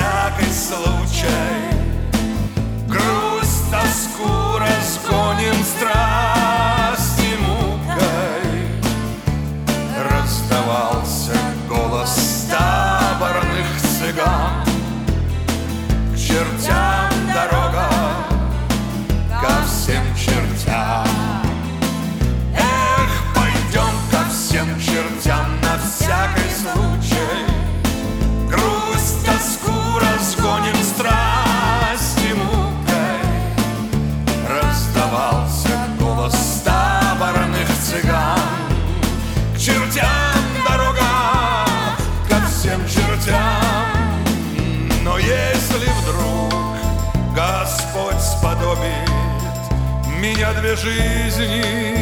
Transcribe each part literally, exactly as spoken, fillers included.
всякий случай. Грусть, тоску разгоним страсти мукой. Раздавался голос таборных цыган. К чертям дорога, ко всем чертям. Эх, пойдем ко всем чертям на всякий случай. Грусть, тоску разгоним страсти мукой. Раздавался голос таборных цыган. К чертям дорога, ко всем чертям. Но если вдруг Господь сподобит меня две жизни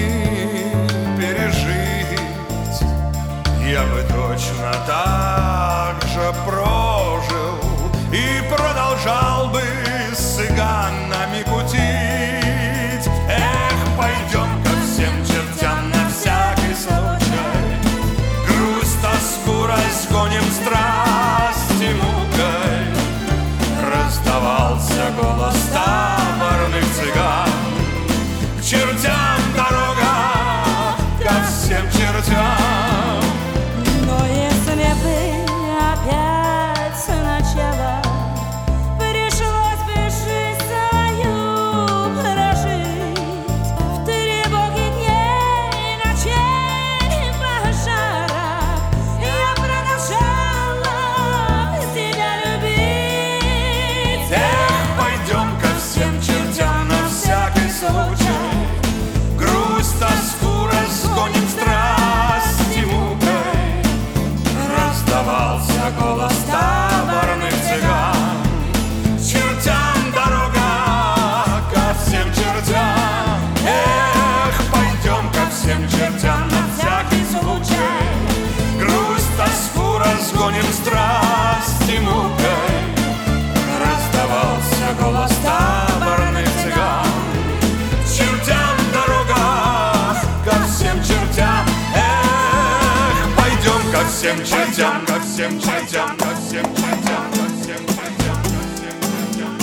пережить, я бы точно так же прожил и продолжал бы с цыганами кутить. Эх, пойдем ко всем чертям на всякий случай. Грусть, тоску разгоним страсти мукой. Раздавался голос таборных цыган. К чертям дорога, ко всем чертям. Но если бы опять сначала пришлось бы жизнь свою прожить в тревоге дней, ночей, пожарах, я продолжала тебя любить. Эх, пойдем ко всем чертям на всякий случай. Грусть, тоску разгоним страсти мукой. Раздавался голос таборных цыган. К чертям дорога, ко всем чертям. Эх, пойдем ко всем чертям на всякий случай. Грусть, тоску разгоним страсти мукой. Раздавался голос таборных цыган. К чертям дорога, ко всем чертям. Эх, пойдем ко всем чертям, ко всем чертям, ко всем чертям, ко всем чертям, ко всем чертям.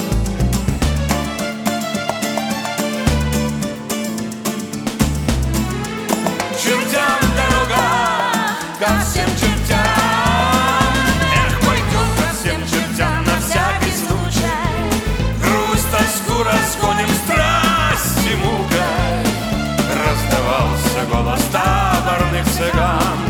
К чертям дорога, ко всем чертям. Эх, пойдем ко всем чертям на всякий случай. Грусть, тоску разгоним страсти мукой. Раздавался голос таборных цыган.